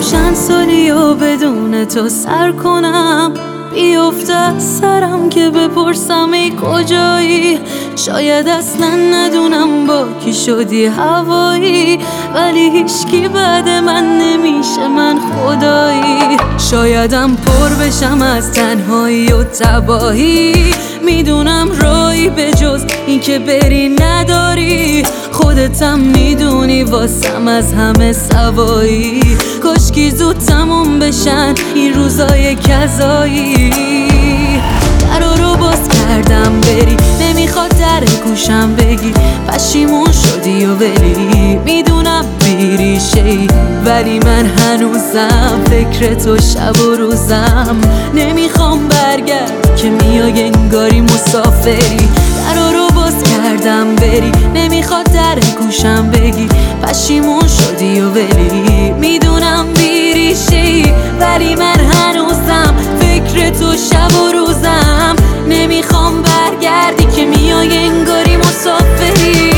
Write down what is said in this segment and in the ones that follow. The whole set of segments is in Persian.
چند سالی و بدون تو سر کنم، بیفته از سرم که بپرسم ای کجایی. شاید اصلا ندونم با کی شدی هوایی، ولی هیچکی بعد من نمیشه من خدایی. شایدم پر بشم از تنهایی و تباهی، میدونم راهی به جز این که بری نداری. خودتم میدونی واسم از همه سوایی، کاشکی زود تموم بشن این روزای کذایی. درا رو باز کردم بری، نمیخواد در گوشم بگی پشیمون شدی و ولی میدونم بیریشه‌ای، ولی من هنوزم فکر تو شب و روزم. نمیخوام برگرد که میای انگاری مسافری. درا رو باز کردم بری، نمیخواد در گوشم بگی پشیمون شدی و ولی میدونم بیریشه‌ای، ولی من هنوزم فکر تو شب و روزم. نمیخوام برگردی که میای انگاری مسافری.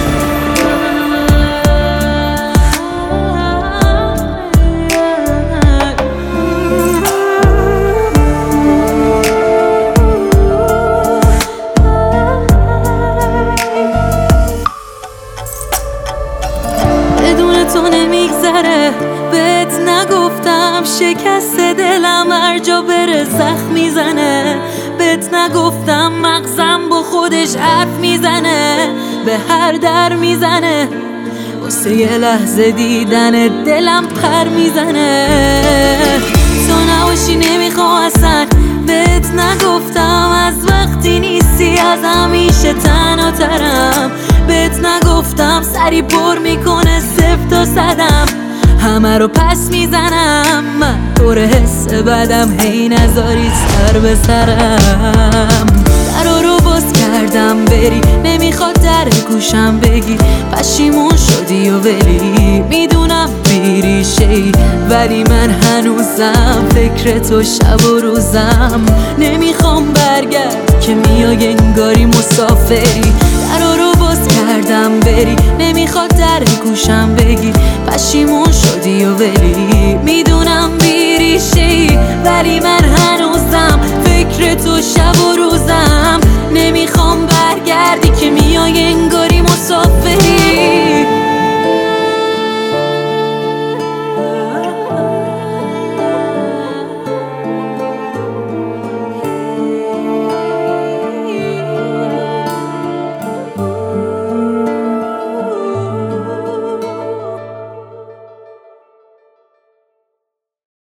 بدون تو نمیگذره، بهت نگفتم شکست دلم هر جا بره زخم میزنه. بهت نگفتم مغزم با خودش حرف میزنه، به هر در میزنه، واسه یه لحظه دیدن دلم پر میزنه. تو نباشی نمیخوام اصلا، بهت نگفتم از وقتی نیستی از همیشه تنها ترم. بهت نگفتم سری پر میکنه 0 تا 100م، همه رو پس میزنم. من طور حس بدم هی نذاری سر به سرم. درا رو باز کردم بری، نمیخواد در گوشم بگی پشیمون شدی و ولی میدونم بیریشه‌ای، ولی من هنوزم فکر تو شب و روزم. نمیخوام برگرد که میای انگاری مسافری. درا رو باز کردم بری، نمیخواد در گوشم بگی پشیمون شدی و ولی میدونم بیریشه‌ای، ولی من هنوزم